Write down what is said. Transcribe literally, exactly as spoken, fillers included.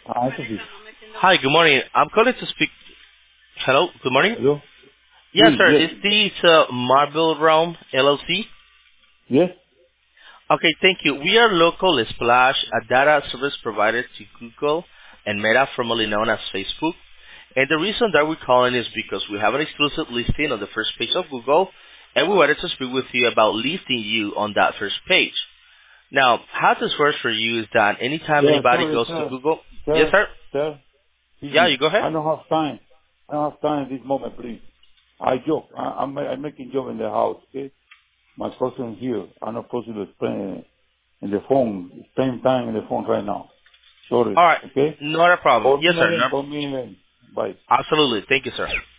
Ah, eso sí. Hi, good morning. I'm calling to speak. Hello, good morning. ¿Aló? Yes, Sí, sir. Is yes. this uh, Marble Realm L L C? Yes? Okay, thank you. We are local Splash, a data service provider to Google and Meta, formerly known as Facebook. And the reason that we're calling is because we have an exclusive listing on the first page of Google, and we wanted to speak with you about listing you on that first page. Now, how this works for you is that anytime Yeah, anybody sorry, goes to sir. Google, yes, Sir, sir. sir, Yeah, busy. you go ahead. I don't have time. I don't have time at this moment, please. I joke. I, I'm, I'm making job in the house, okay? My cousin here. I'm not possible to spend in the phone, spend time in the phone right now. Sorry, All right, okay? not a problem. Call Yes, me sir. again, No, call me again. Bye. absolutely. Thank you, sir.